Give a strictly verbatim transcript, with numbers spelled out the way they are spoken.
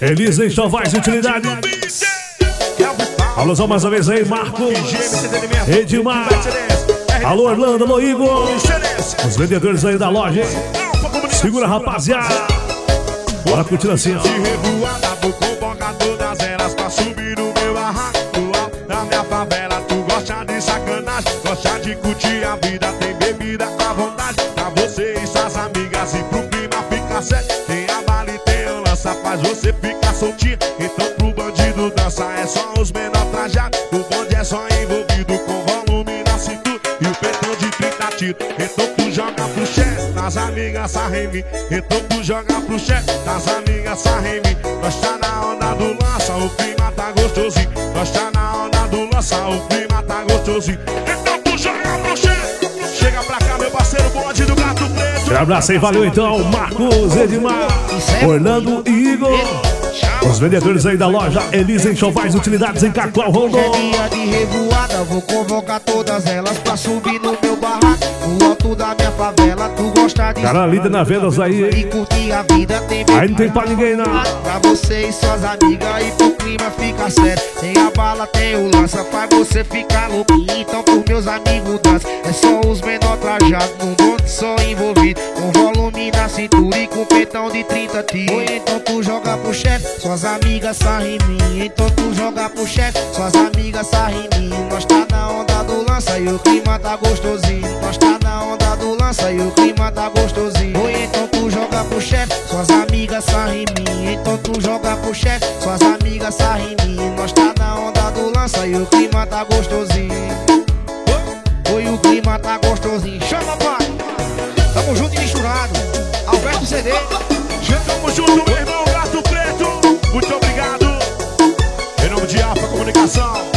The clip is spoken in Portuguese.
Elisa Enxovais Utilidade. Alô, só mais uma vez aí, Marco, Edmar. Alô, Orlando, alô, Igor. Os vendedores aí da loja, hein? Segura, rapaziada. Bora curtindo assim, ó. De revoada, vou convocar todas elas pra subir no meu barraco alto da minha favela. Tu gosta de sacanagem, gosta de curtir a vida, tem bebida à vontade pra você e suas amigas. E pro clima fica sério, tem a bala e tem a lança, faz você ficar soltinho. Então pro bandido dança é só os menor trajados. O bonde é só envolvido com volume na cintura e o petão de trinta tiros. Então tu joga pro chefe, nas amigas sarra em mim. Então tu joga pro chefe, nas amigas sarra em mim. Nós tá na onda do lança, o clima tá gostosinho. Nós tá na onda do lança, o clima tá gostosinho. Então tu joga pro chefe. Chega pra cá, meu parceiro, bonde do Gato Preto. Um abraço aí, valeu então, Marcos, Edmar, Orlando e Igor. Os vendedores aí da loja Elisa Enxovais Utilidades em Cacoal, Rondon. É dia de revoada, vou convocar todas elas pra subir no meu barraco, no alto da minha favela. Tu gosta de Cara, líder na vendas aí, e hein? curtir a vida, tem Aí não tem pra ninguém, não. pra você e suas amigas, e pro clima fica sério. Tem a bala, tem o lança, faz você ficar louquinho. Então pros meus amigos dança, é só os menor trajados, num bonde só envolvido, com volume na cintura e com petão de trinta tiros. Ou então tu joga pro chefe, suas amigas sarrem em mim. Então tu joga pro chefe, suas amigas sarrem em mim. Nós tá na onda do lança e o clima tá gostosinho. Nós tá na onda do lança e o clima tá gostosinho. Ou então tu joga pro chefe, suas amigas sarrem em mim. Então tu joga pro chefe, suas amigas sarrem em mim. Nós tá na onda do lança e o clima tá gostosinho. Oi, o clima tá gostosinho. Chama, pai! Tamo junto e misturado. Alberto C D. Tamo junto, meu irmão Gato Preto. Muito obrigado. Em nome de Alfa Comunicação.